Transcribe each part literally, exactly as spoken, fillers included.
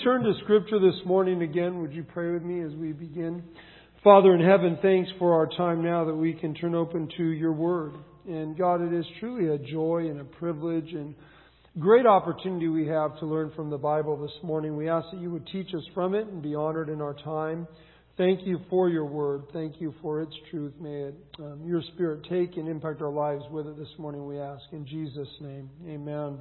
turn to Scripture this morning again, would you pray with me as we begin? Father in heaven, thanks for our time now that we can turn open to your word. And God, it is truly a joy and a privilege and great opportunity we have to learn from the Bible this morning. We ask that you would teach us from it and be honored in our time. Thank you for your word. Thank you for its truth. May it, um, your Spirit take and impact our lives with it this morning, we ask. In Jesus' name, amen.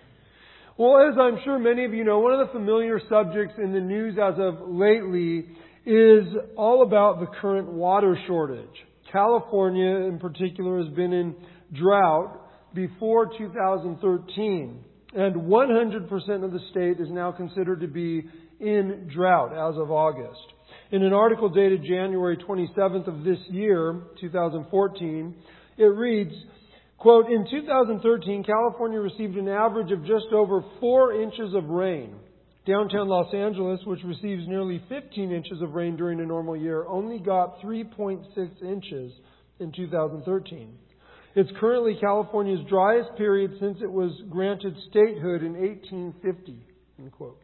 Well, as I'm sure many of you know, one of the familiar subjects in the news as of lately is all about the current water shortage. California, in particular, has been in drought before two thousand thirteen. And one hundred percent of the state is now considered to be in drought as of August. In an article dated January twenty-seventh of this year, two thousand fourteen, it reads, quote, in two thousand thirteen, California received an average of just over four inches of rain. Downtown Los Angeles, which receives nearly fifteen inches of rain during a normal year, only got three point six inches in two thousand thirteen. It's currently California's driest period since it was granted statehood in eighteen fifty, end quote.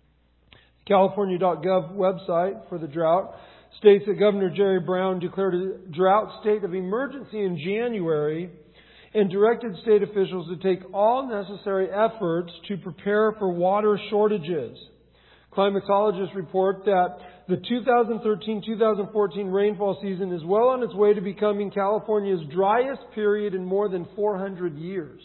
California dot gov website for the drought states that Governor Jerry Brown declared a drought state of emergency in January and directed state officials to take all necessary efforts to prepare for water shortages. Climatologists report that the two thousand thirteen two thousand fourteen rainfall season is well on its way to becoming California's driest period in more than four hundred years.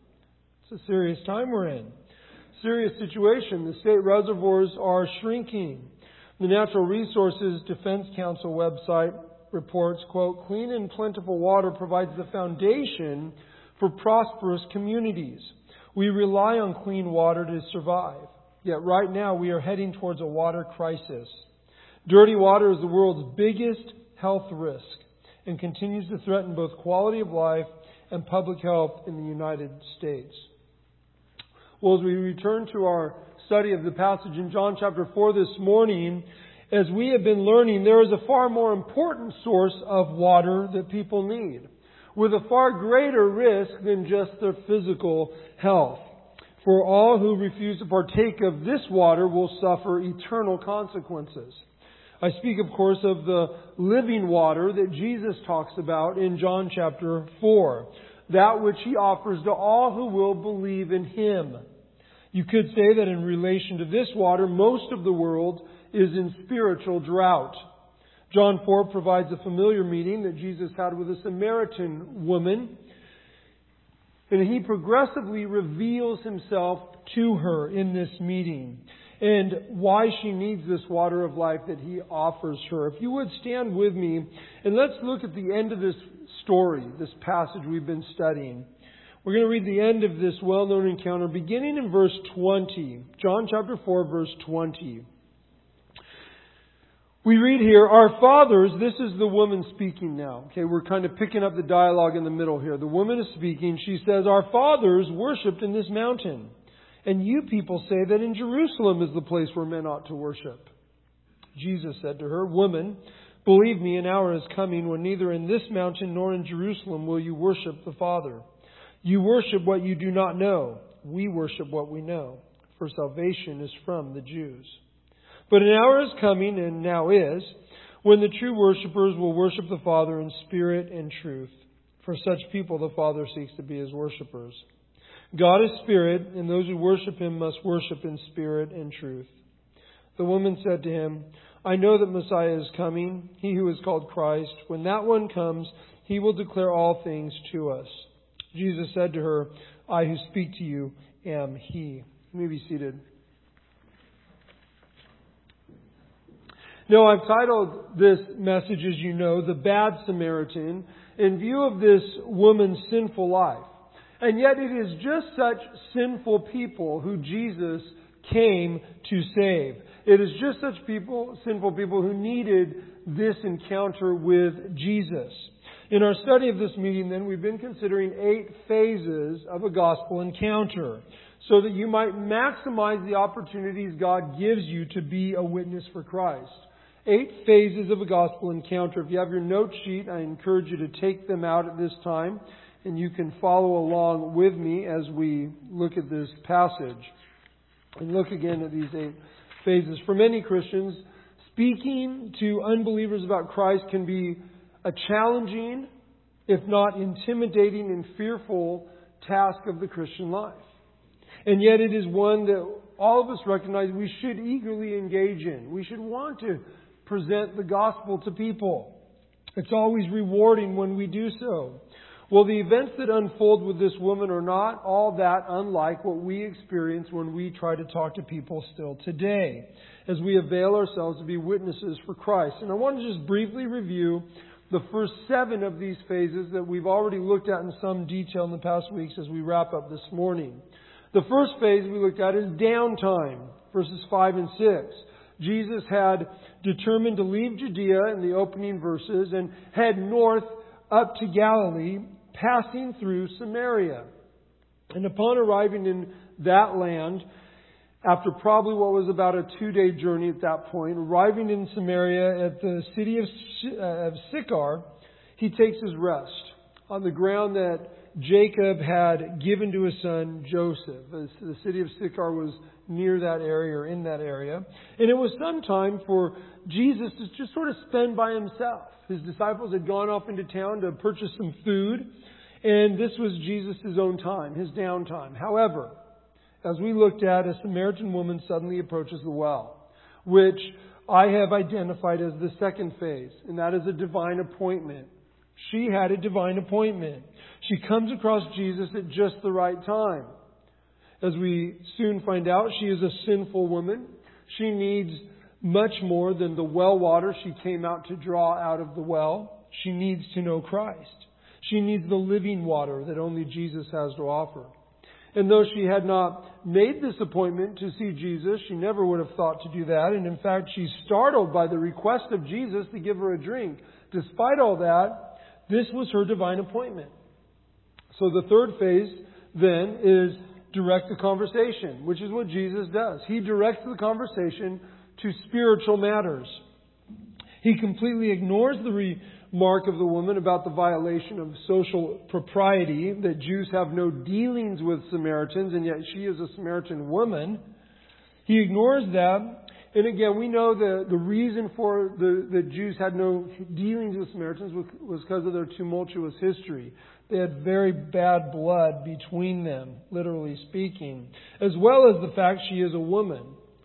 It's a serious time we're in. Serious situation. The state reservoirs are shrinking. The Natural Resources Defense Council website reports, quote, clean and plentiful water provides the foundation for prosperous communities. We rely on clean water to survive. Yet right now we are heading towards a water crisis. Dirty water is the world's biggest health risk and continues to threaten both quality of life and public health in the United States. Well, as we return to our study of the passage in John chapter four this morning, as we have been learning, there is a far more important source of water that people need, with a far greater risk than just their physical health. For all who refuse to partake of this water will suffer eternal consequences. I speak, of course, of the living water that Jesus talks about in John chapter four, that which He offers to all who will believe in Him. You could say that in relation to this water, most of the world is in spiritual drought. John four provides a familiar meeting that Jesus had with a Samaritan woman. And He progressively reveals Himself to her in this meeting and why she needs this water of life that He offers her. If you would stand with me and let's look at the end of this story, this passage we've been studying. We're going to read the end of this well-known encounter beginning in verse twenty. John chapter four, verse twenty. We read here, our fathers, this is the woman speaking now. Okay, we're kind of picking up the dialogue in the middle here. The woman is speaking. She says, our fathers worshipped in this mountain. And you people say that in Jerusalem is the place where men ought to worship. Jesus said to her, woman, believe me, an hour is coming when neither in this mountain nor in Jerusalem will you worship the Father. You worship what you do not know. We worship what we know. For salvation is from the Jews. But an hour is coming, and now is, when the true worshippers will worship the Father in spirit and truth. For such people the Father seeks to be His worshippers. God is spirit, and those who worship Him must worship in spirit and truth. The woman said to Him, I know that Messiah is coming, He who is called Christ. When that one comes, He will declare all things to us. Jesus said to her, I who speak to you am He. You may be seated. Now, I've titled this message, as you know, The Bad Samaritan, in view of this woman's sinful life. And yet it is just such sinful people who Jesus came to save. It is just such people, sinful people who needed this encounter with Jesus. In our study of this meeting, then, we've been considering eight phases of a gospel encounter so that you might maximize the opportunities God gives you to be a witness for Christ. Eight phases of a gospel encounter. If you have your note sheet, I encourage you to take them out at this time, and you can follow along with me as we look at this passage and look again at these eight phases. For many Christians, speaking to unbelievers about Christ can be a challenging, if not intimidating and fearful task of the Christian life. And yet it is one that all of us recognize we should eagerly engage in. We should want to present the gospel to people. It's always rewarding when we do so. Well, the events that unfold with this woman are not all that unlike what we experience when we try to talk to people still today, as we avail ourselves to be witnesses for Christ. And I want to just briefly review the first seven of these phases that we've already looked at in some detail in the past weeks as we wrap up this morning. The first phase we looked at is downtime, verses five and six. Jesus had determined to leave Judea in the opening verses and head north up to Galilee, passing through Samaria. And upon arriving in that land, after probably what was about a two-day journey at that point, arriving in Samaria at the city of Sychar, he takes his rest on the ground that Jacob had given to his son Joseph. The city of Sychar was near that area or in that area. And it was some time for Jesus to just sort of spend by himself. His disciples had gone off into town to purchase some food, and this was Jesus' own time, his downtime. However, as we looked at, a Samaritan woman suddenly approaches the well, which I have identified as the second phase, and that is a divine appointment. She had a divine appointment. She comes across Jesus at just the right time. As we soon find out, she is a sinful woman. She needs much more than the well water she came out to draw out of the well. She needs to know Christ. She needs the living water that only Jesus has to offer. And though she had not made this appointment to see Jesus, she never would have thought to do that. And in fact, she's startled by the request of Jesus to give her a drink. Despite all that, this was her divine appointment. So the third phase then is direct the conversation, which is what Jesus does. He directs the conversation to spiritual matters. He completely ignores the remark of the woman about the violation of social propriety, that Jews have no dealings with Samaritans, and yet she is a Samaritan woman. He ignores that. And again, we know the, the reason for the, the Jews had no dealings with Samaritans was, was because of their tumultuous history. They had very bad blood between them, literally speaking, as well as the fact she is a woman.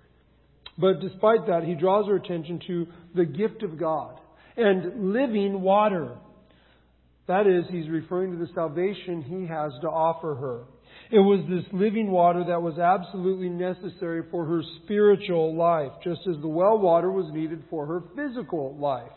But despite that, he draws her attention to the gift of God and living water. That is, he's referring to the salvation he has to offer her. It was this living water that was absolutely necessary for her spiritual life, just as the well water was needed for her physical life.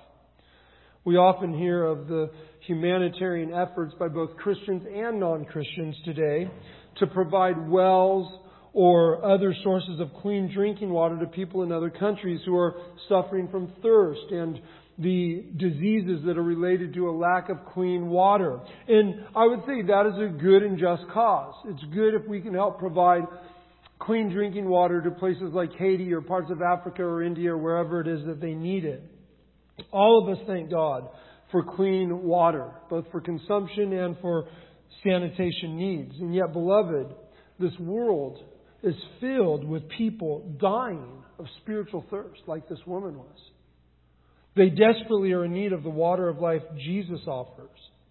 We often hear of the humanitarian efforts by both Christians and non-Christians today to provide wells or other sources of clean drinking water to people in other countries who are suffering from thirst and the diseases that are related to a lack of clean water. And I would say that is a good and just cause. It's good if we can help provide clean drinking water to places like Haiti or parts of Africa or India or wherever it is that they need it. All of us thank God for clean water, both for consumption and for sanitation needs. And yet, beloved, this world is filled with people dying of spiritual thirst like this woman was. They desperately are in need of the water of life Jesus offers.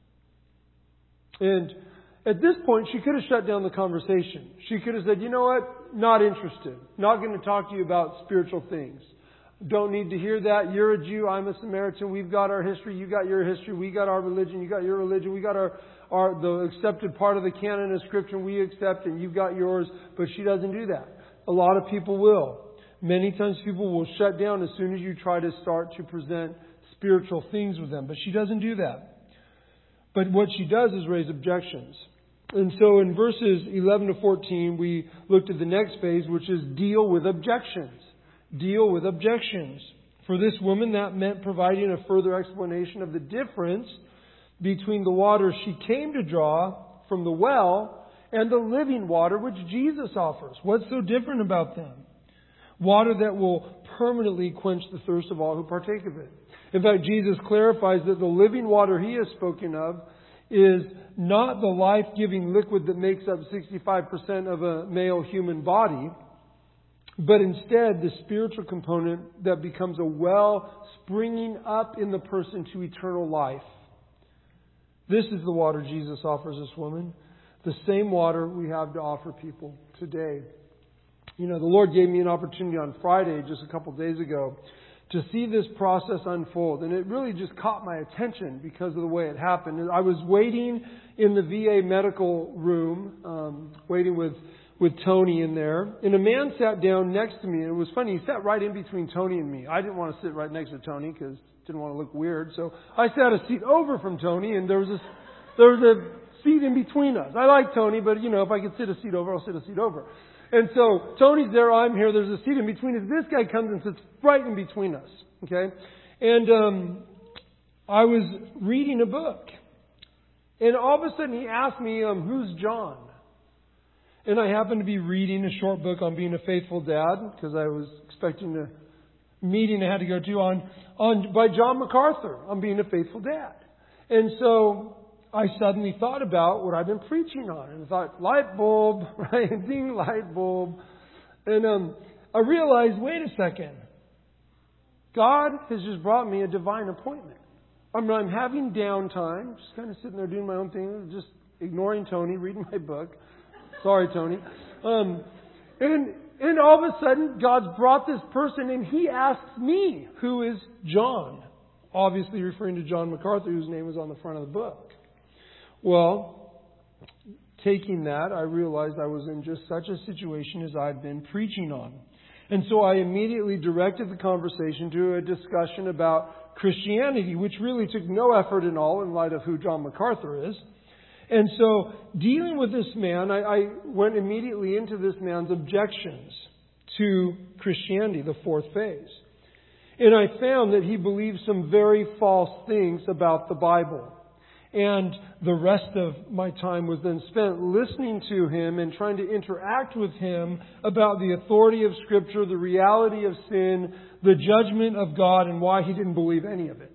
And at this point, she could have shut down the conversation. She could have said, you know what? Not interested. Not going to talk to you about spiritual things. Don't need to hear that. You're a Jew. I'm a Samaritan. We've got our history. You got your history. We got our religion. You got your religion. We got our, our the accepted part of the canon of Scripture we accept, and you've got yours. But she doesn't do that. A lot of people will. Many times people will shut down as soon as you try to start to present spiritual things with them. But she doesn't do that. But what she does is raise objections. And so in verses eleven to fourteen, we looked at the next phase, which is deal with objections. Deal with objections. For this woman, that meant providing a further explanation of the difference between the water she came to draw from the well and the living water which Jesus offers. What's so different about them? Water that will permanently quench the thirst of all who partake of it. In fact, Jesus clarifies that the living water he has spoken of is not the life-giving liquid that makes up sixty-five percent of a male human body. but instead the spiritual component that becomes a well springing up in the person to eternal life. This is the water Jesus offers this woman. The same water we have to offer people today. You know, the Lord gave me an opportunity on Friday, just a couple of days ago, to see this process unfold. And it really just caught my attention because of the way it happened. I was waiting in the V A medical room, um, waiting with, with Tony in there. And a man sat down next to me. And it was funny. He sat right in between Tony and me. I didn't want to sit right next to Tony because I didn't want to look weird. So I sat a seat over from Tony. And there was, a, there was a seat in between us. I like Tony, but, you know, if I could sit a seat over, I'll sit a seat over. And so Tony's there, I'm here, there's a seat in between us. This guy comes and sits right in between us. Okay? And um, I was reading a book. And all of a sudden he asked me, um, who's John? And I happened to be reading a short book on being a faithful dad, because I was expecting a meeting I had to go to on, on by John MacArthur on being a faithful dad. And so I suddenly thought about what I've been preaching on. And I thought, light bulb, right? Ding, light bulb. And um, I realized, wait a second. God has just brought me a divine appointment. I mean, I'm having downtime, just kind of sitting there doing my own thing, just ignoring Tony, reading my book. Sorry, Tony. Um, and, and all of a sudden, God's brought this person, and He asks me, who is John? Obviously referring to John MacArthur, whose name is on the front of the book. Well, taking that, I realized I was in just such a situation as I'd been preaching on. And so I immediately directed the conversation to a discussion about Christianity, which really took no effort at all in light of who John MacArthur is. And so, dealing with this man, I, I went immediately into this man's objections to Christianity, the fourth phase. And I found that he believed some very false things about the Bible. And the rest of my time was then spent listening to him and trying to interact with him about the authority of Scripture, the reality of sin, the judgment of God, and why he didn't believe any of it.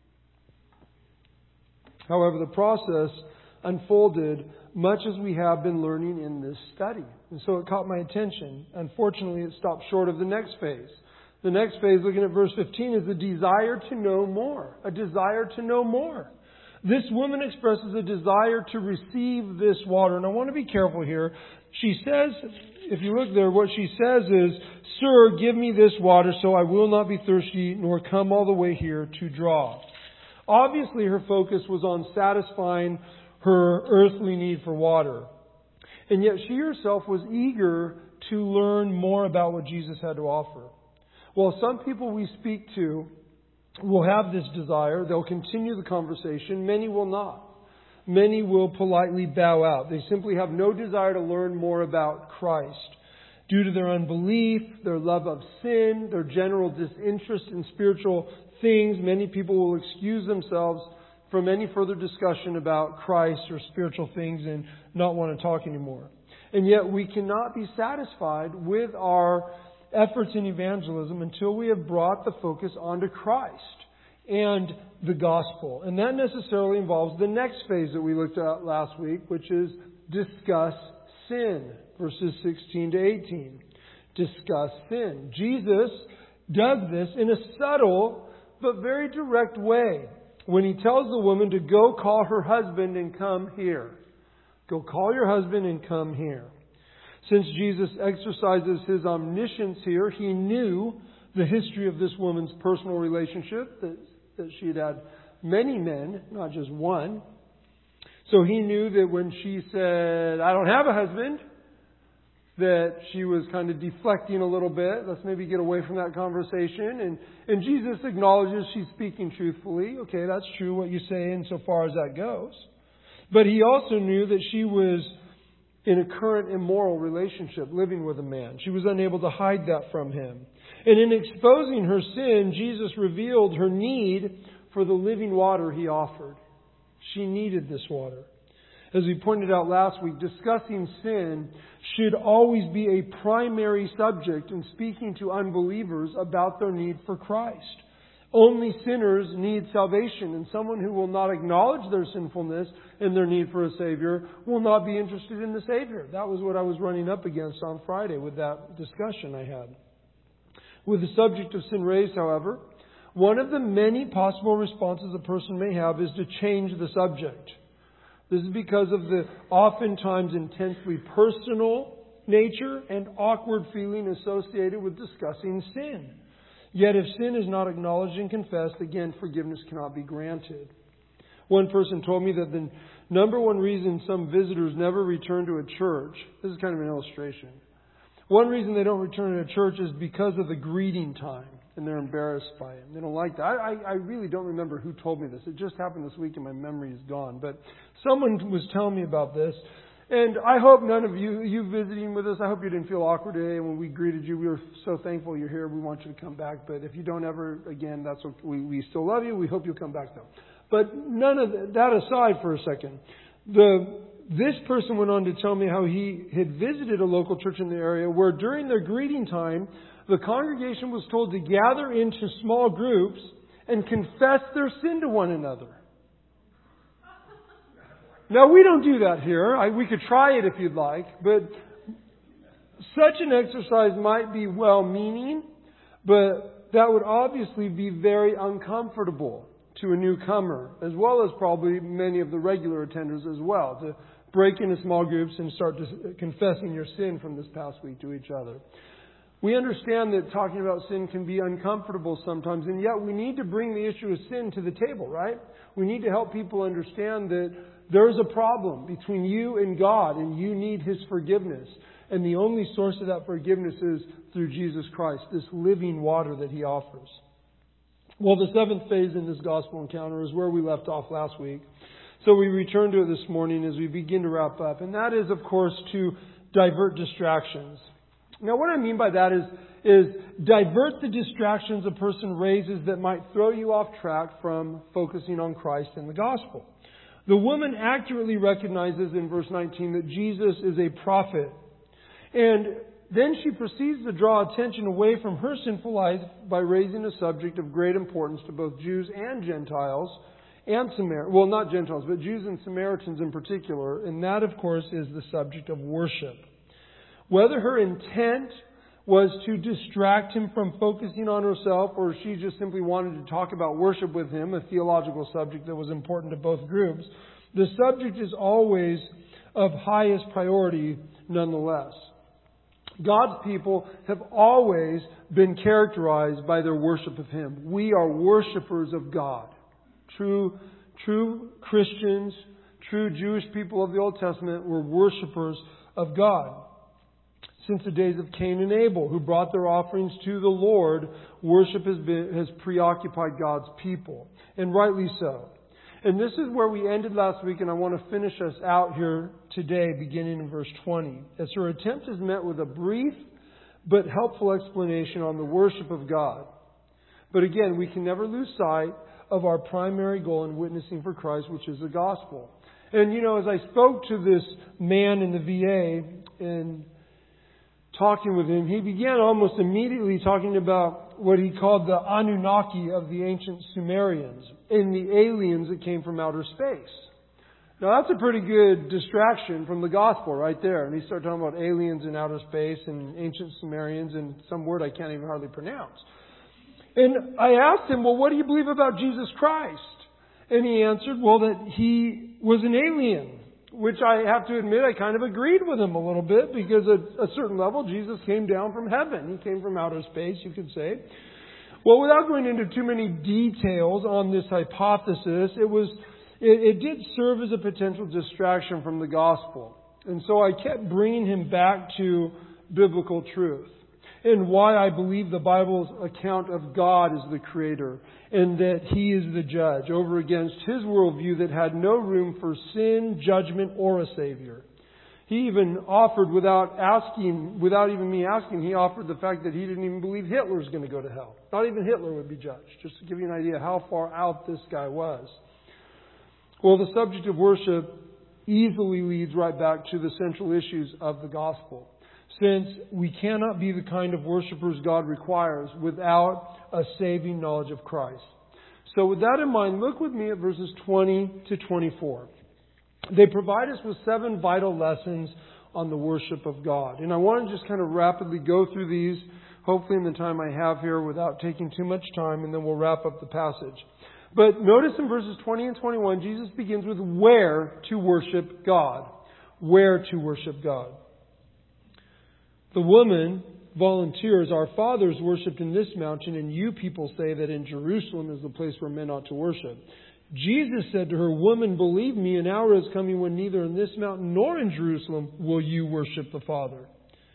However, the process unfolded much as we have been learning in this study. And so it caught my attention. Unfortunately, it stopped short of the next phase. The next phase, looking at verse fifteen, is the desire to know more. A desire to know more. This woman expresses a desire to receive this water. And I want to be careful here. She says, if you look there, what she says is, "Sir, give me this water so I will not be thirsty, nor come all the way here to draw." Obviously, her focus was on satisfying her earthly need for water. And yet she herself was eager to learn more about what Jesus had to offer. While some people we speak to will have this desire, they'll continue the conversation. Many will not. Many will politely bow out. They simply have no desire to learn more about Christ. Due to their unbelief, their love of sin, their general disinterest in spiritual things, many people will excuse themselves from any further discussion about Christ or spiritual things and not want to talk anymore. And yet we cannot be satisfied with our efforts in evangelism until we have brought the focus onto Christ and the gospel. And that necessarily involves the next phase that we looked at last week, which is discuss sin, verses sixteen to eighteen. Discuss sin. Jesus does this in a subtle but very direct way when He tells the woman to go call her husband and come here. Go call your husband and come here. Since Jesus exercises His omniscience here, He knew the history of this woman's personal relationship, that, that she had had many men, not just one. So He knew that when she said, "I don't have a husband," that she was kind of deflecting a little bit. Let's maybe get away from that conversation. And, and Jesus acknowledges she's speaking truthfully. Okay, that's true what you say insofar as that goes. But He also knew that she was in a current immoral relationship, living with a man. She was unable to hide that from Him. And in exposing her sin, Jesus revealed her need for the living water He offered. She needed this water. As we pointed out last week, discussing sin should always be a primary subject in speaking to unbelievers about their need for Christ. Only sinners need salvation, and someone who will not acknowledge their sinfulness and their need for a Savior will not be interested in the Savior. That was what I was running up against on Friday with that discussion I had. With the subject of sin raised, however, one of the many possible responses a person may have is to change the subject. This is because of the oftentimes intensely personal nature and awkward feeling associated with discussing sin. Yet if sin is not acknowledged and confessed, again, forgiveness cannot be granted. One person told me that the number one reason some visitors never return to a church, this is kind of an illustration. One reason they don't return to a church is because of the greeting time, and they're embarrassed by it. They don't like that. I, I, I really don't remember who told me this. It just happened this week and my memory is gone. But someone was telling me about this. And I hope none of you, you visiting with us, I hope you didn't feel awkward today when we greeted you. We were so thankful you're here. We want you to come back. But if you don't ever, again, that's okay. We, we still love you. We hope you'll come back though. But none of that aside for a second, the, this person went on to tell me how he had visited a local church in the area where during their greeting time, the congregation was told to gather into small groups and confess their sin to one another. Now, we don't do that here. I, we could try it if you'd like. But such an exercise might be well-meaning, but that would obviously be very uncomfortable to a newcomer, as well as probably many of the regular attenders as well, to break into small groups and start confessing your sin from this past week to each other. We understand that talking about sin can be uncomfortable sometimes, and yet we need to bring the issue of sin to the table, right? We need to help people understand that there is a problem between you and God, and you need His forgiveness. And the only source of that forgiveness is through Jesus Christ, this living water that He offers. Well, the seventh phase in this gospel encounter is where we left off last week. So we return to it this morning as we begin to wrap up. And that is, of course, to divert distractions. Now, what I mean by that is, is divert the distractions a person raises that might throw you off track from focusing on Christ and the gospel. The woman accurately recognizes in verse nineteen that Jesus is a prophet. And then she proceeds to draw attention away from her sinful life by raising a subject of great importance to both Jews and Gentiles, and Samaritans. Well, not Gentiles, but Jews and Samaritans in particular. And that, of course, is the subject of worship. Whether her intent was to distract him from focusing on herself, or she just simply wanted to talk about worship with him, a theological subject that was important to both groups, the subject is always of highest priority nonetheless. God's people have always been characterized by their worship of Him. We are worshipers of God. True, true Christians, true Jewish people of the Old Testament were worshipers of God. Since the days of Cain and Abel, who brought their offerings to the Lord, worship has been, has preoccupied God's people. And rightly so. And this is where we ended last week, and I want to finish us out here today, beginning in verse twenty. As her attempt is met with a brief but helpful explanation on the worship of God. But again, we can never lose sight of our primary goal in witnessing for Christ, which is the gospel. And you know, as I spoke to this man in the V A and talking with him, he began almost immediately talking about what he called the Anunnaki of the ancient Sumerians and the aliens that came from outer space. Now that's a pretty good distraction from the gospel right there. And he started talking about aliens in outer space and ancient Sumerians and some word I can't even hardly pronounce. And I asked him, well, what do you believe about Jesus Christ? And he answered, well, that He was an alien. Which I have to admit, I kind of agreed with him a little bit, because at a certain level, Jesus came down from heaven. He came from outer space, you could say. Well, without going into too many details on this hypothesis, it was it, it did serve as a potential distraction from the gospel. And so I kept bringing him back to biblical truth and why I believe the Bible's account of God as the Creator and that He is the judge over against his worldview that had no room for sin, judgment, or a Savior. He even offered, without asking, without even me asking, he offered the fact that he didn't even believe Hitler was going to go to hell. Not even Hitler would be judged. Just to give you an idea how far out this guy was. Well, the subject of worship easily leads right back to the central issues of the gospel. since we cannot be the kind of worshipers God requires without a saving knowledge of Christ. So with that in mind, look with me at verses twenty to twenty-four. They provide us with seven vital lessons on the worship of God. And I want to just kind of rapidly go through these, hopefully in the time I have here without taking too much time, and then we'll wrap up the passage. But notice in verses twenty and twenty-one, Jesus begins with where to worship God. Where to worship God. The woman volunteers, our fathers worshipped in this mountain, and you people say that in Jerusalem is the place where men ought to worship. Jesus said to her, Woman, believe me, an hour is coming when neither in this mountain nor in Jerusalem will you worship the Father.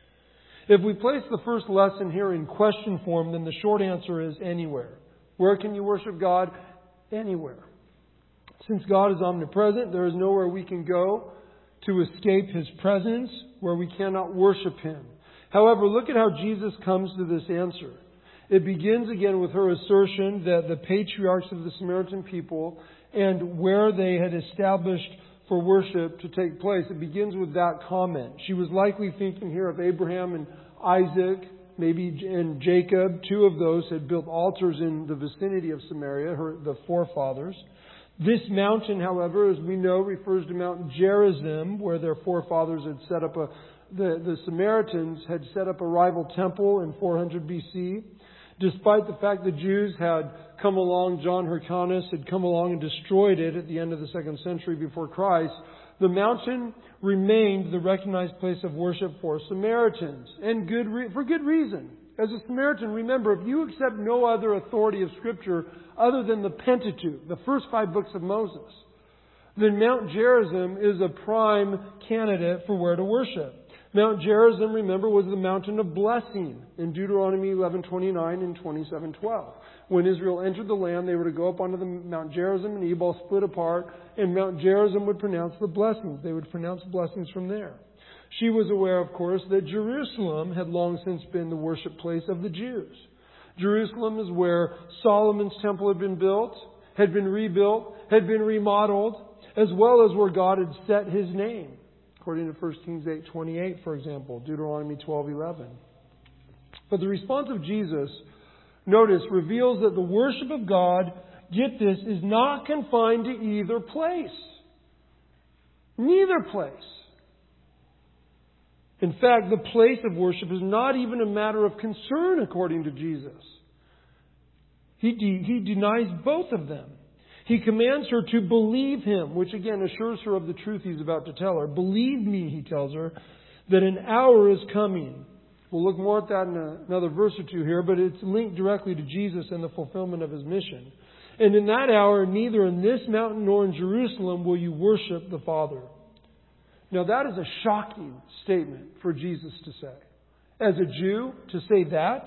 If we place the first lesson here in question form, then the short answer is anywhere. Where can you worship God? Anywhere. Since God is omnipresent, there is nowhere we can go to escape His presence where we cannot worship Him. However, look at how Jesus comes to this answer. It begins again with her assertion that the patriarchs of the Samaritan people and where they had established for worship to take place, it begins with that comment. She was likely thinking here of Abraham and Isaac, maybe and Jacob. Two of those had built altars in the vicinity of Samaria, her, the forefathers. This mountain, however, as we know, refers to Mount Gerizim, where their forefathers had set up a The, the Samaritans had set up a rival temple in four hundred B C. Despite the fact the Jews had come along, John Hyrcanus had come along and destroyed it at the end of the second century before Christ, the mountain remained the recognized place of worship for Samaritans, and good re- for good reason. As a Samaritan, remember, if you accept no other authority of Scripture other than the Pentateuch, the first five books of Moses, then Mount Gerizim is a prime candidate for where to worship. Mount Gerizim, remember, was the mountain of blessing in Deuteronomy eleven twenty-nine and twenty-seven twelve. When Israel entered the land, they were to go up onto the Mount Gerizim, and Ebal split apart, and Mount Gerizim would pronounce the blessings. They would pronounce blessings from there. She was aware, of course, that Jerusalem had long since been the worship place of the Jews. Jerusalem is where Solomon's temple had been built, had been rebuilt, had been remodeled, as well as where God had set His name. According to First Kings eight twenty-eight, for example, Deuteronomy twelve eleven. But the response of Jesus, notice, reveals that the worship of God, get this, is not confined to either place. Neither place. In fact, the place of worship is not even a matter of concern according to Jesus. He, de- he denies both of them. He commands her to believe Him, which again assures her of the truth He's about to tell her. Believe me, He tells her, that an hour is coming. We'll look more at that in a, another verse or two here, but it's linked directly to Jesus and the fulfillment of His mission. And in that hour, neither in this mountain nor in Jerusalem will you worship the Father. Now that is a shocking statement for Jesus to say. As a Jew, to say that?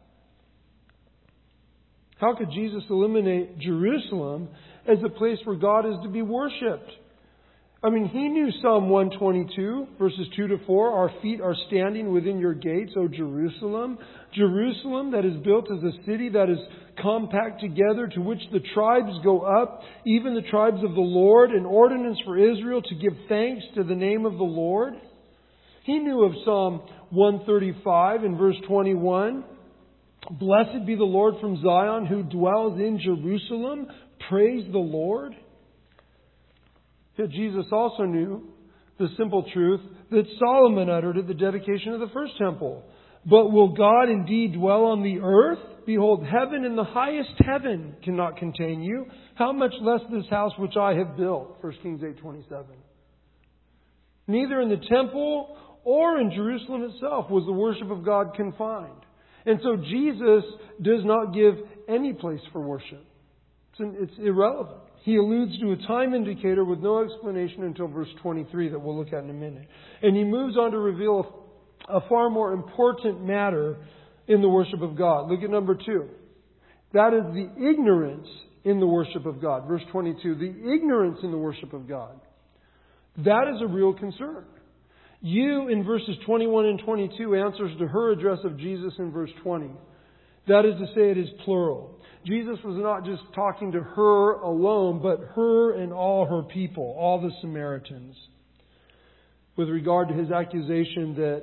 How could Jesus eliminate Jerusalem as the place where God is to be worshipped? I mean, He knew Psalm one twenty-two, verses two to four. Our feet are standing within your gates, O Jerusalem. Jerusalem that is built as a city that is compact together, to which the tribes go up, even the tribes of the Lord, an ordinance for Israel to give thanks to the name of the Lord. He knew of Psalm one thirty-five in verse twenty-one. Blessed be the Lord from Zion who dwells in Jerusalem. Praise the Lord. Yet Jesus also knew the simple truth that Solomon uttered at the dedication of the first temple. But will God indeed dwell on the earth? Behold, heaven and the highest heaven cannot contain you. How much less this house which I have built? First Kings eight twenty-seven. Neither in the temple or in Jerusalem itself was the worship of God confined. And so Jesus does not give any place for worship. It's, it's irrelevant. He alludes to a time indicator with no explanation until verse twenty-three that we'll look at in a minute. And he moves on to reveal a, a far more important matter in the worship of God. Look at number two. That is the ignorance in the worship of God. Verse twenty-two. The ignorance in the worship of God. That is a real concern. You, in verses twenty-one and twenty-two, answers to her address of Jesus in verse twenty. That is to say, it is plural. Jesus was not just talking to her alone, but her and all her people, all the Samaritans. With regard to his accusation that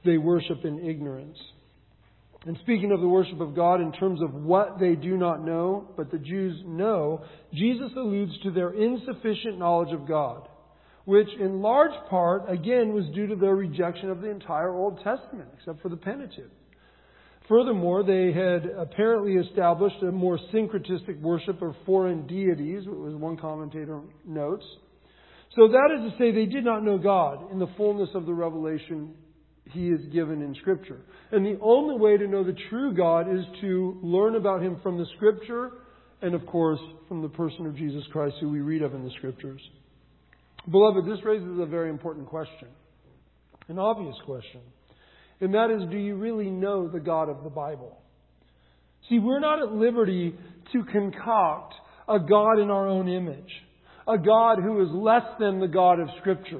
they worship in ignorance. And speaking of the worship of God in terms of what they do not know, but the Jews know, Jesus alludes to their insufficient knowledge of God, which in large part, again, was due to their rejection of the entire Old Testament, except for the Pentateuch. Furthermore, they had apparently established a more syncretistic worship of foreign deities, as one commentator notes. So that is to say, they did not know God in the fullness of the revelation He is given in Scripture. And the only way to know the true God is to learn about Him from the Scripture and, of course, from the person of Jesus Christ who we read of in the Scriptures. Beloved, this raises a very important question, an obvious question. And that is, do you really know the God of the Bible? See, we're not at liberty to concoct a God in our own image, a God who is less than the God of Scripture.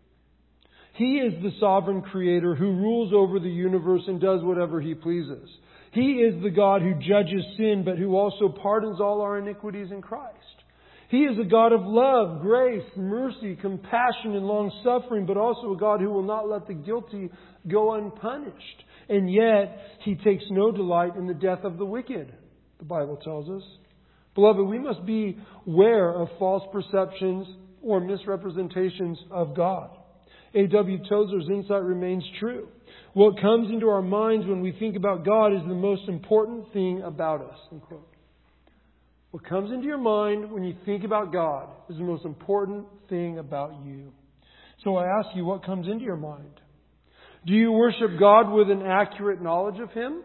He is the sovereign creator who rules over the universe and does whatever He pleases. He is the God who judges sin, but who also pardons all our iniquities in Christ. He is a God of love, grace, mercy, compassion, and long-suffering, but also a God who will not let the guilty go unpunished. And yet, He takes no delight in the death of the wicked, the Bible tells us. Beloved, we must be aware of false perceptions or misrepresentations of God. A W Tozer's insight remains true. What comes into our minds when we think about God is the most important thing about us. Unquote. What comes into your mind when you think about God is the most important thing about you. So I ask you, what comes into your mind? Do you worship God with an accurate knowledge of Him?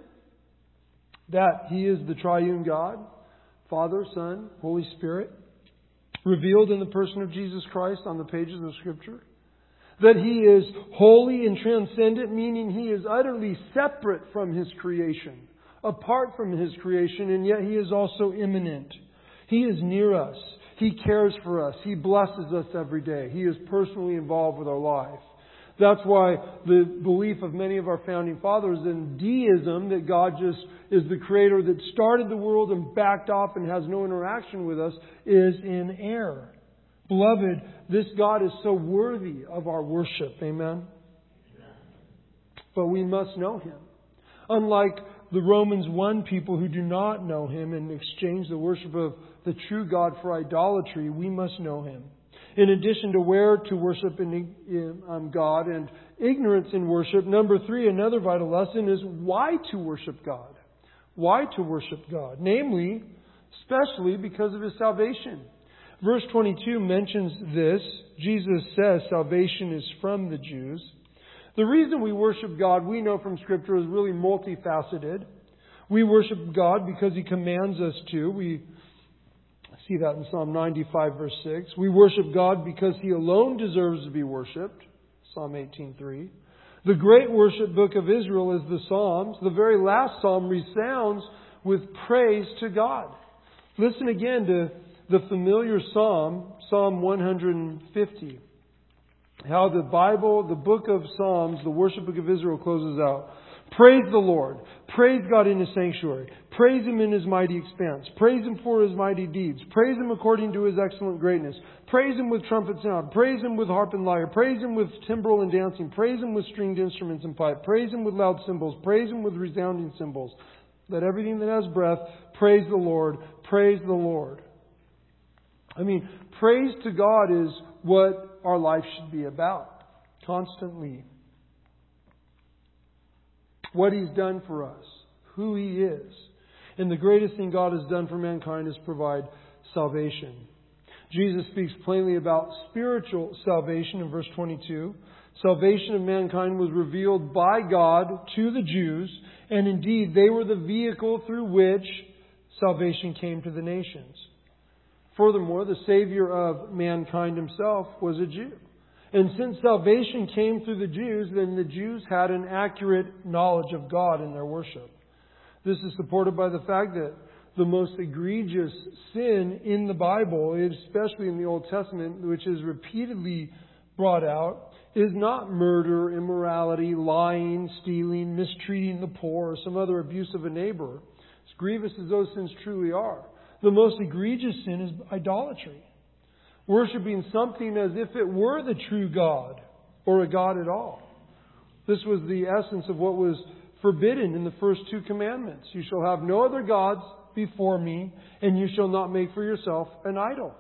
That He is the triune God, Father, Son, Holy Spirit, revealed in the person of Jesus Christ on the pages of Scripture? That He is holy and transcendent, meaning He is utterly separate from His creation, apart from His creation, and yet He is also immanent. He is near us. He cares for us. He blesses us every day. He is personally involved with our life. That's why the belief of many of our founding fathers in deism, that God just is the creator that started the world and backed off and has no interaction with us, is in error. Beloved, this God is so worthy of our worship. Amen? But we must know Him. Unlike the Romans one people who do not know Him and exchange the worship of the true God for idolatry, we must know Him. In addition to where to worship in, in um, God and ignorance in worship, number three, another vital lesson is why to worship God. Why to worship God? Namely, especially because of His salvation. Verse twenty-two mentions this. Jesus says salvation is from the Jews. The reason we worship God, we know from Scripture, is really multifaceted. We worship God because He commands us to. We see that in Psalm ninety-five, verse six. We worship God because He alone deserves to be worshipped. Psalm eighteen, three. The great worship book of Israel is the Psalms. The very last psalm resounds with praise to God. Listen again to the familiar psalm, Psalm one hundred fifty. How the Bible, the book of Psalms, the worship book of Israel closes out. Praise the Lord. Praise God in His sanctuary. Praise Him in His mighty expanse. Praise Him for His mighty deeds. Praise Him according to His excellent greatness. Praise Him with trumpet sound. Praise Him with harp and lyre. Praise Him with timbrel and dancing. Praise Him with stringed instruments and pipe. Praise Him with loud cymbals. Praise Him with resounding cymbals. Let everything that has breath praise the Lord. Praise the Lord. I mean, praise to God is what our life should be about. Constantly. What He's done for us. Who He is. And the greatest thing God has done for mankind is provide salvation. Jesus speaks plainly about spiritual salvation in verse twenty-two. Salvation of mankind was revealed by God to the Jews, and indeed they were the vehicle through which salvation came to the nations. Furthermore, the Savior of mankind Himself was a Jew. And since salvation came through the Jews, then the Jews had an accurate knowledge of God in their worship. This is supported by the fact that the most egregious sin in the Bible, especially in the Old Testament, which is repeatedly brought out, is not murder, immorality, lying, stealing, mistreating the poor, or some other abuse of a neighbor. As grievous as those sins truly are, the most egregious sin is idolatry. Worshipping something as if it were the true God or a God at all. This was the essence of what was forbidden in the first two commandments. You shall have no other gods before me, and you shall not make for yourself an idol.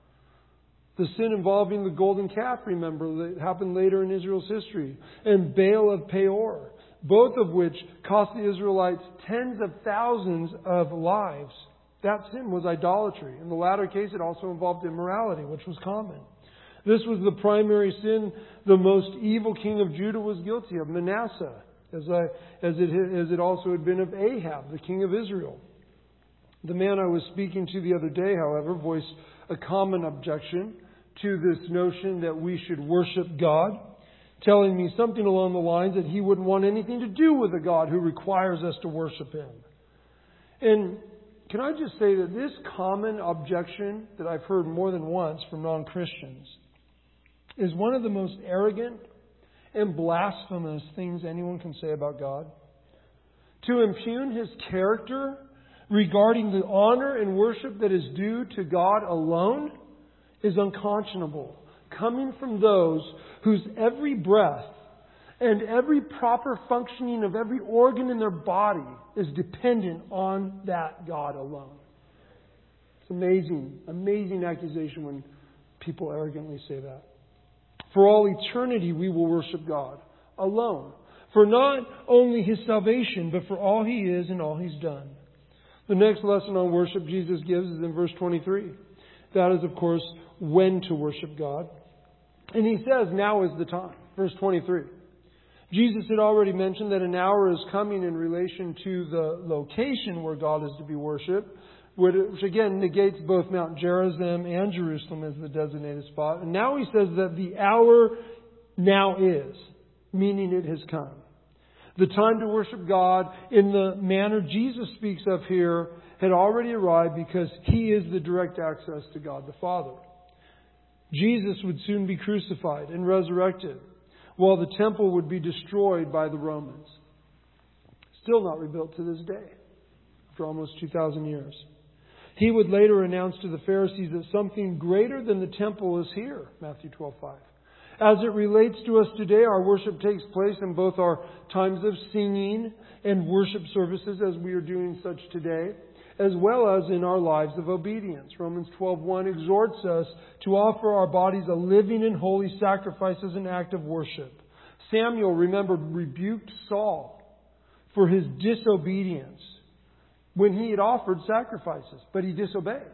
The sin involving the golden calf, remember, that happened later in Israel's history. And Baal of Peor, both of which cost the Israelites tens of thousands of lives. That sin was idolatry. In the latter case, it also involved immorality, which was common. This was the primary sin the most evil king of Judah was guilty of, Manasseh, as, I, as, it, as it also had been of Ahab, the king of Israel. The man I was speaking to the other day, however, voiced a common objection to this notion that we should worship God, telling me something along the lines that he wouldn't want anything to do with a God who requires us to worship Him. And can I just say that this common objection that I've heard more than once from non-Christians is one of the most arrogant and blasphemous things anyone can say about God. To impugn His character regarding the honor and worship that is due to God alone is unconscionable, coming from those whose every breath and every proper functioning of every organ in their body is dependent on that God alone. It's amazing, amazing accusation when people arrogantly say that. For all eternity we will worship God alone, for not only His salvation, but for all He is and all He's done. The next lesson on worship Jesus gives is in verse twenty-three. That is, of course, when to worship God. And He says, now is the time. Verse twenty-three. Jesus had already mentioned that an hour is coming in relation to the location where God is to be worshipped, which again negates both Mount Gerizim and Jerusalem as the designated spot. And now He says that the hour now is, meaning it has come. The time to worship God in the manner Jesus speaks of here had already arrived because He is the direct access to God the Father. Jesus would soon be crucified and resurrected, while the temple would be destroyed by the Romans. Still not rebuilt to this day, after almost two thousand years. He would later announce to the Pharisees that something greater than the temple is here, Matthew twelve five. As it relates to us today, our worship takes place in both our times of singing and worship services, as we are doing such today, as well as in our lives of obedience. Romans twelve one exhorts us to offer our bodies a living and holy sacrifice as an act of worship. Samuel, remember, rebuked Saul for his disobedience when he had offered sacrifices, but he disobeyed.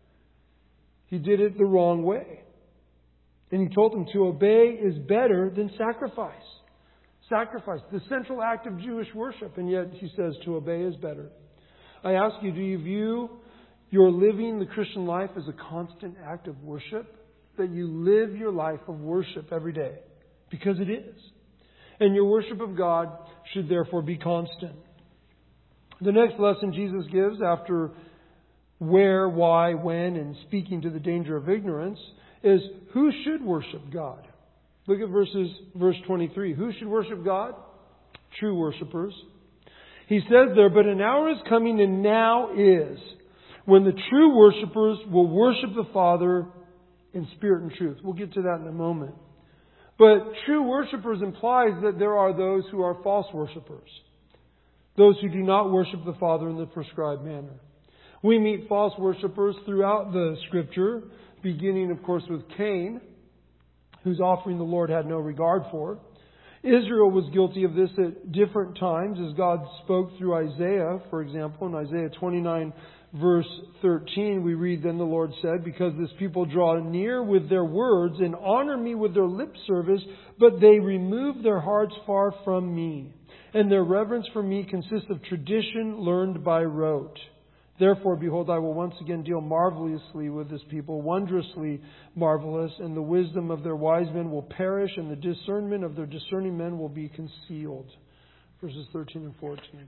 He did it the wrong way. And he told him to obey is better than sacrifice. Sacrifice, the central act of Jewish worship, and yet he says to obey is better. I ask you, do you view your living the Christian life as a constant act of worship? That you live your life of worship every day? Because it is. And your worship of God should therefore be constant. The next lesson Jesus gives after where, why, when, and speaking to the danger of ignorance is who should worship God. Look at verses verse twenty-three. Who should worship God? True worshipers. He says there, but an hour is coming and now is when the true worshipers will worship the Father in spirit and truth. We'll get to that in a moment. But true worshipers implies that there are those who are false worshipers. Those who do not worship the Father in the prescribed manner. We meet false worshipers throughout the Scripture, beginning, of course, with Cain, whose offering the Lord had no regard for. Israel was guilty of this at different times, as God spoke through Isaiah, for example. In Isaiah twenty-nine, verse thirteen, we read, Then the Lord said, Because this people draw near with their words and honor me with their lip service, but they remove their hearts far from me. And their reverence for me consists of tradition learned by rote. Therefore, behold, I will once again deal marvelously with this people, wondrously marvelous, and the wisdom of their wise men will perish, and the discernment of their discerning men will be concealed. Verses thirteen and fourteen.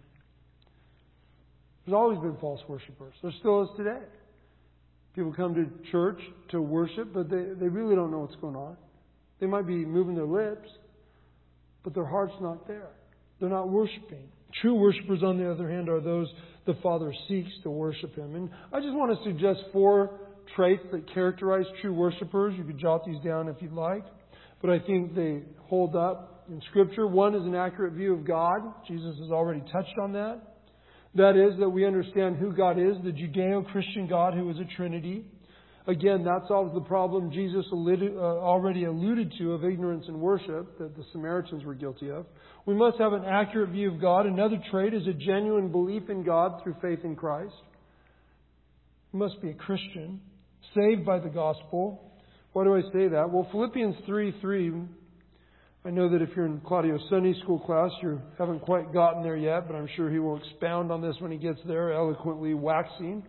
There's always been false worshipers. There still is today. People come to church to worship, but they, they really don't know what's going on. They might be moving their lips, but their heart's not there. They're not worshiping. True worshipers, on the other hand, are those the Father seeks to worship Him. And I just want to suggest four traits that characterize true worshipers. You could jot these down if you'd like. But I think they hold up in Scripture. One is an accurate view of God. Jesus has already touched on that. That is, that we understand who God is, the Judeo-Christian God who is a Trinity. Again, that solves the problem Jesus alluded, uh, already alluded to of ignorance in worship that the Samaritans were guilty of. We must have an accurate view of God. Another trait is a genuine belief in God through faith in Christ. We must be a Christian, saved by the gospel. Why do I say that? Well, Philippians three three, I know that if you're in Claudio's Sunday school class, you haven't quite gotten there yet, but I'm sure he will expound on this when he gets there, eloquently waxing.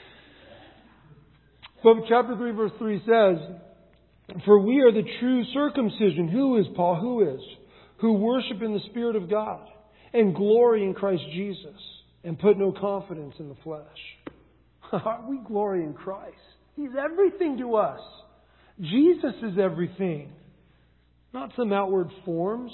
But chapter three, verse three says, "For we are the true circumcision." Who is Paul? Who is? "Who worship in the Spirit of God and glory in Christ Jesus and put no confidence in the flesh." We glory in Christ. He's everything to us. Jesus is everything. Not some outward forms.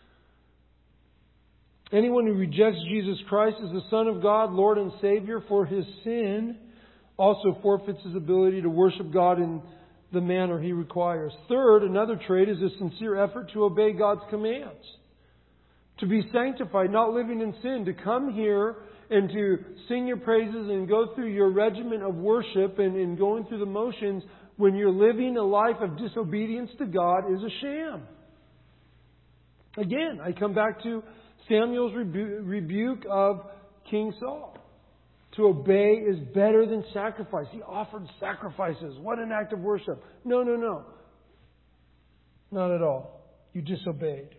Anyone who rejects Jesus Christ as the Son of God, Lord and Savior for his sin, also forfeits his ability to worship God in the manner He requires. Third, another trait is a sincere effort to obey God's commands. To be sanctified, not living in sin. To come here and to sing your praises and go through your regimen of worship and, and going through the motions when you're living a life of disobedience to God is a sham. Again, I come back to Samuel's rebu- rebuke of King Saul. To obey is better than sacrifice. He offered sacrifices. What an act of worship. No, no, no. Not at all. You disobeyed.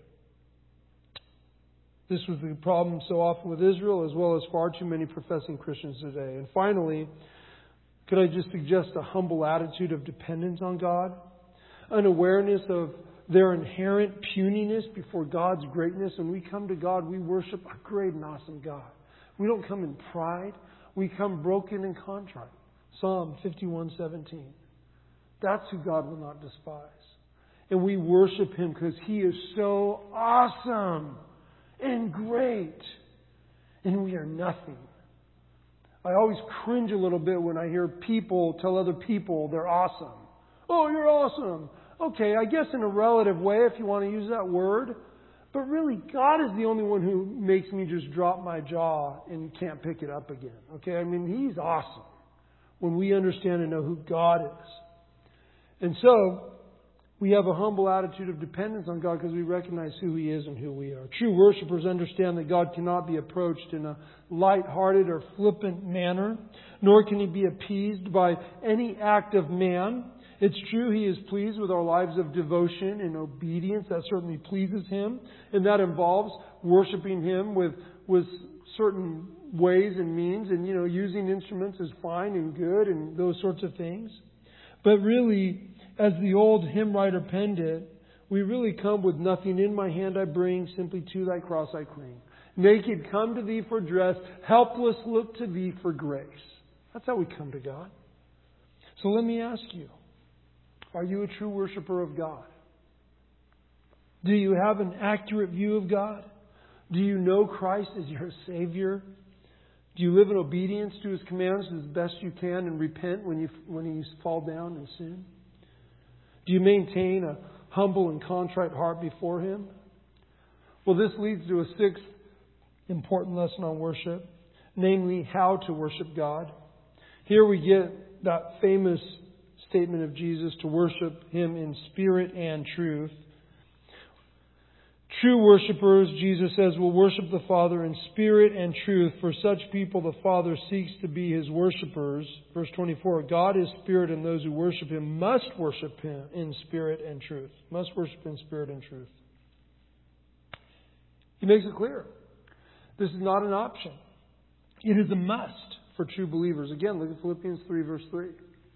This was the problem so often with Israel, as well as far too many professing Christians today. And finally, could I just suggest a humble attitude of dependence on God? An awareness of their inherent puniness before God's greatness. When we come to God, we worship a great and awesome God. We don't come in pride. We come broken and contrite. Psalm fifty-one seventeen. That's who God will not despise. And we worship Him because He is so awesome and great. And we are nothing. I always cringe a little bit when I hear people tell other people they're awesome. Oh, you're awesome. Okay, I guess in a relative way if you want to use that word. But really, God is the only one who makes me just drop my jaw and can't pick it up again. Okay, I mean, He's awesome when we understand and know who God is. And so, we have a humble attitude of dependence on God because we recognize who He is and who we are. True worshipers understand that God cannot be approached in a light-hearted or flippant manner, nor can He be appeased by any act of man. It's true He is pleased with our lives of devotion and obedience. That certainly pleases Him. And that involves worshiping Him with, with certain ways and means. And, you know, using instruments is fine and good and those sorts of things. But really, as the old hymn writer penned it, we really come with nothing in my hand I bring, simply to Thy cross I cling. Naked come to Thee for dress, helpless look to Thee for grace. That's how we come to God. So let me ask you, are you a true worshiper of God? Do you have an accurate view of God? Do you know Christ as your Savior? Do you live in obedience to His commands as best you can and repent when you when you fall down in sin? Do you maintain a humble and contrite heart before Him? Well, this leads to a sixth important lesson on worship, namely how to worship God. Here we get that famous statement of Jesus to worship Him in spirit and truth. True worshipers, Jesus says, will worship the Father in spirit and truth. For such people, the Father seeks to be His worshipers. Verse twenty-four, God is spirit, and those who worship Him must worship Him in spirit and truth. Must worship in spirit and truth. He makes it clear. This is not an option. It is a must for true believers. Again, look at Philippians three, verse three.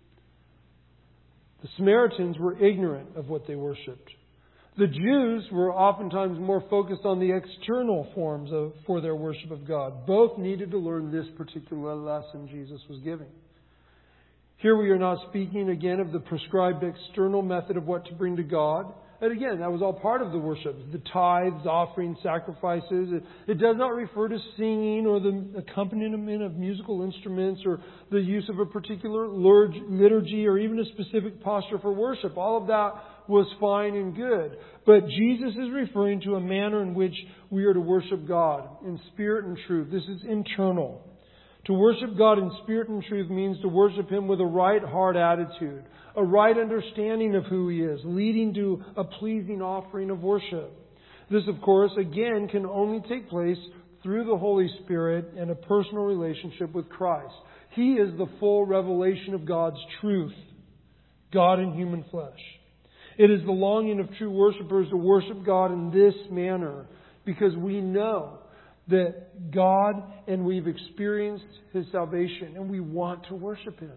The Samaritans were ignorant of what they worshipped. The Jews were oftentimes more focused on the external forms of, for their worship of God. Both needed to learn this particular lesson Jesus was giving. Here we are not speaking again of the prescribed external method of what to bring to God. And again, that was all part of the worship. The tithes, offerings, sacrifices. It, it does not refer to singing or the accompaniment of musical instruments or the use of a particular liturgy or even a specific posture for worship. All of that was fine and good. But Jesus is referring to a manner in which we are to worship God in spirit and truth. This is internal. To worship God in spirit and truth means to worship Him with a right heart attitude, a right understanding of who He is, leading to a pleasing offering of worship. This, of course, again, can only take place through the Holy Spirit and a personal relationship with Christ. He is the full revelation of God's truth, God in human flesh. It is the longing of true worshipers to worship God in this manner because we know that God and we've experienced His salvation and we want to worship Him.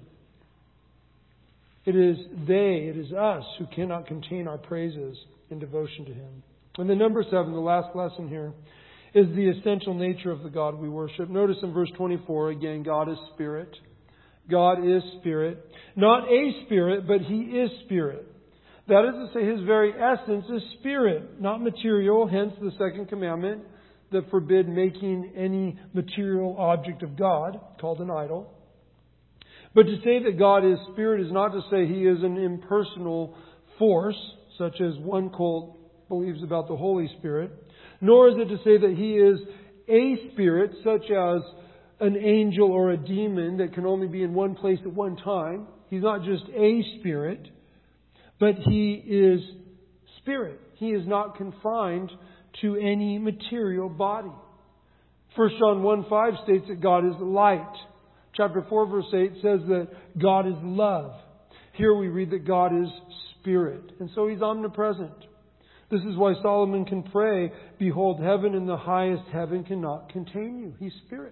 It is they, it is us who cannot contain our praises and devotion to Him. And then number seven, the last lesson here, is the essential nature of the God we worship. Notice in verse twenty-four, again, God is Spirit. God is Spirit. Not a spirit, but He is Spirit. That is to say, His very essence is Spirit, not material, hence the second commandment that forbid making any material object of God, called an idol. But to say that God is Spirit is not to say He is an impersonal force, such as one cult believes about the Holy Spirit. Nor is it to say that He is a spirit, such as an angel or a demon that can only be in one place at one time. He's not just a spirit, but He is Spirit. He is not confined to any material body. First John one five states that God is light. Chapter four verse eight says that God is love. Here we read that God is Spirit. And so He's omnipresent. This is why Solomon can pray, "Behold, heaven and the highest heaven cannot contain you." He's Spirit.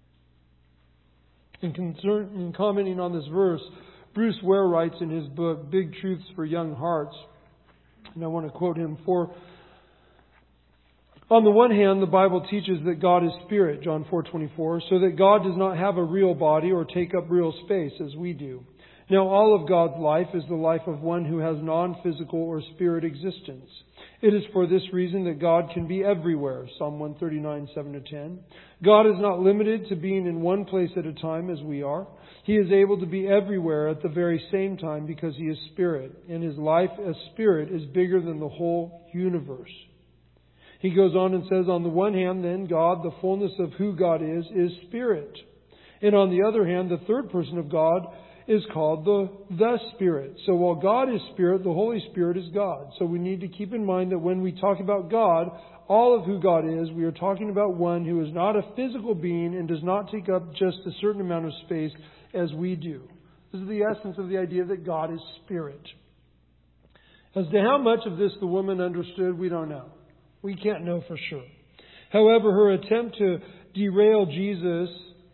In, concern, in commenting on this verse, Bruce Ware writes in his book, Big Truths for Young Hearts, and I want to quote him, "For on the one hand, the Bible teaches that God is Spirit, John four twenty-four, so that God does not have a real body or take up real space as we do. Now, all of God's life is the life of one who has non-physical or spirit existence. It is for this reason that God can be everywhere, Psalm one thirty-nine, seven to ten. God is not limited to being in one place at a time as we are. He is able to be everywhere at the very same time because He is Spirit, and His life as Spirit is bigger than the whole universe." He goes on and says, on the one hand, then, God, the fullness of who God is, is Spirit. And on the other hand, the third person of God is called the, the Spirit. So while God is Spirit, the Holy Spirit is God. So we need to keep in mind that when we talk about God, all of who God is, we are talking about one who is not a physical being and does not take up just a certain amount of space as we do. This is the essence of the idea that God is Spirit. As to how much of this the woman understood, we don't know. We can't know for sure. However, her attempt to derail Jesus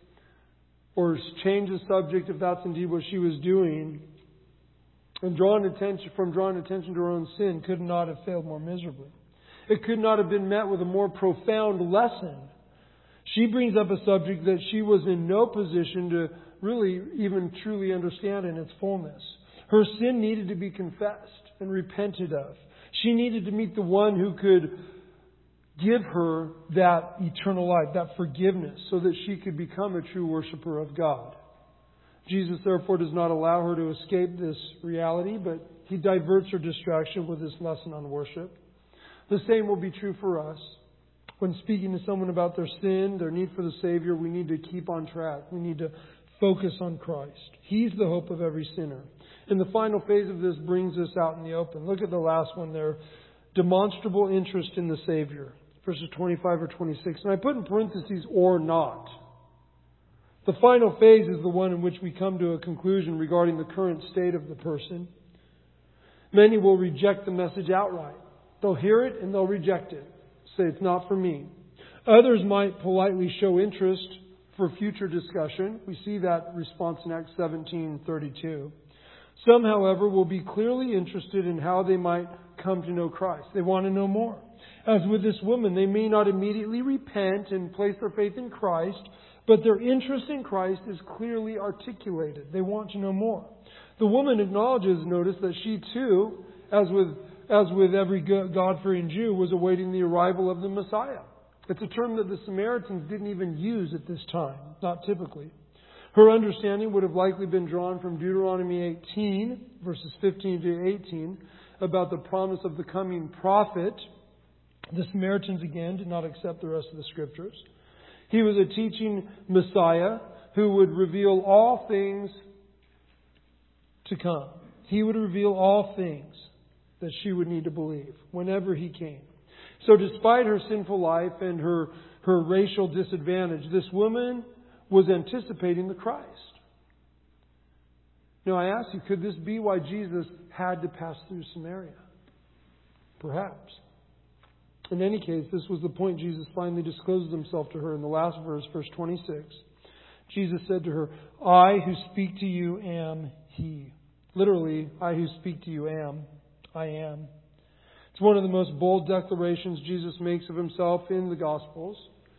or change the subject, if that's indeed what she was doing, and drawing attention from drawing attention to her own sin, could not have failed more miserably. It could not have been met with a more profound lesson. She brings up a subject that she was in no position to really even truly understand in its fullness. Her sin needed to be confessed and repented of. She needed to meet the one who could give her that eternal life, that forgiveness, so that she could become a true worshiper of God. Jesus, therefore, does not allow her to escape this reality, but He diverts her distraction with this lesson on worship. The same will be true for us. When speaking to someone about their sin, their need for the Savior, we need to keep on track. We need to focus on Christ. He's the hope of every sinner. And the final phase of this brings us out in the open. Look at the last one there. Demonstrable interest in the Savior. Verses twenty-five or twenty-six. And I put in parentheses, or not. The final phase is the one in which we come to a conclusion regarding the current state of the person. Many will reject the message outright. They'll hear it and they'll reject it. Say, it's not for me. Others might politely show interest for future discussion. We see that response in Acts seventeen thirty-two. Some, however, will be clearly interested in how they might come to know Christ. They want to know more. As with this woman, they may not immediately repent and place their faith in Christ, but their interest in Christ is clearly articulated. They want to know more. The woman acknowledges, notice, that she too, as with as with every God-fearing Jew, was awaiting the arrival of the Messiah. It's a term that the Samaritans didn't even use at this time, not typically. Her understanding would have likely been drawn from Deuteronomy eighteen, verses fifteen to eighteen. about the promise of the coming prophet. The Samaritans, again, did not accept the rest of the Scriptures. He was a teaching Messiah who would reveal all things to come. He would reveal all things that she would need to believe whenever He came. So despite her sinful life and her, her racial disadvantage, this woman was anticipating the Christ. Now I ask you, could this be why Jesus had to pass through Samaria? Perhaps. In any case, this was the point Jesus finally discloses Himself to her in the last verse, verse twenty-six. Jesus said to her, I who speak to you am He. Literally, I who speak to you am, I am. It's one of the most bold declarations Jesus makes of Himself in the Gospels.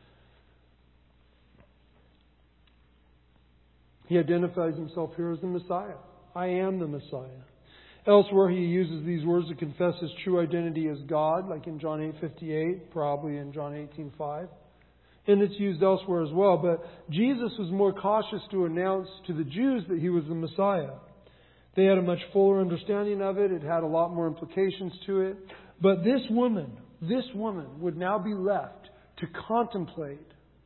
He identifies Himself here as the Messiah. I am the Messiah. Elsewhere, He uses these words to confess His true identity as God, like in John eight fifty-eight, probably in John eighteen five. And it's used elsewhere as well. But Jesus was more cautious to announce to the Jews that He was the Messiah. They had a much fuller understanding of it. It had a lot more implications to it. But this woman, this woman would now be left to contemplate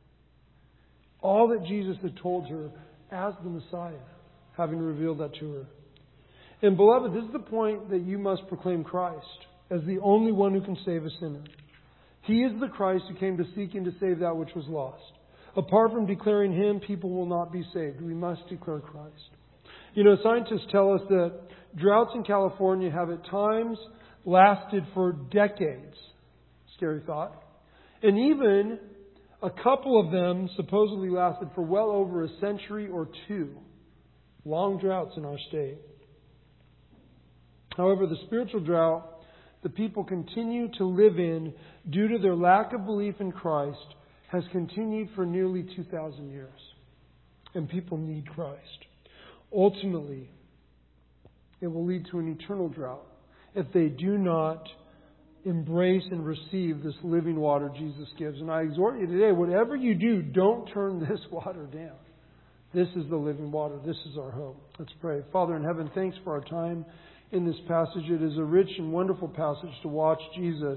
all that Jesus had told her as the Messiah, having revealed that to her. And beloved, this is the point that you must proclaim Christ as the only one who can save a sinner. He is the Christ who came to seek and to save that which was lost. Apart from declaring Him, people will not be saved. We must declare Christ. You know, scientists tell us that droughts in California have at times lasted for decades. Scary thought. And even a couple of them supposedly lasted for well over a century or two. Long droughts in our state. However, the spiritual drought the people continue to live in due to their lack of belief in Christ has continued for nearly two thousand years. And people need Christ. Ultimately, it will lead to an eternal drought if they do not embrace and receive this living water Jesus gives. And I exhort you today, whatever you do, don't turn this water down. This is the living water. This is our hope. Let's pray. Father in heaven, thanks for our time in this passage. It is a rich and wonderful passage to watch Jesus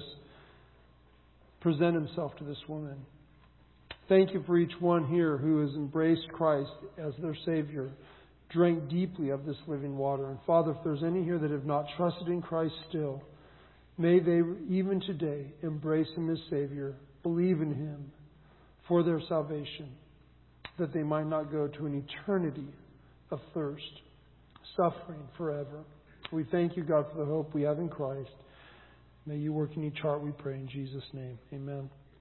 present Himself to this woman. Thank you for each one here who has embraced Christ as their Savior, drank deeply of this living water. And Father, if there's any here that have not trusted in Christ still, may they even today embrace Him as Savior, believe in Him for their salvation, that they might not go to an eternity of thirst, suffering forever. We thank you, God, for the hope we have in Christ. May you work in each heart, we pray in Jesus' name. Amen.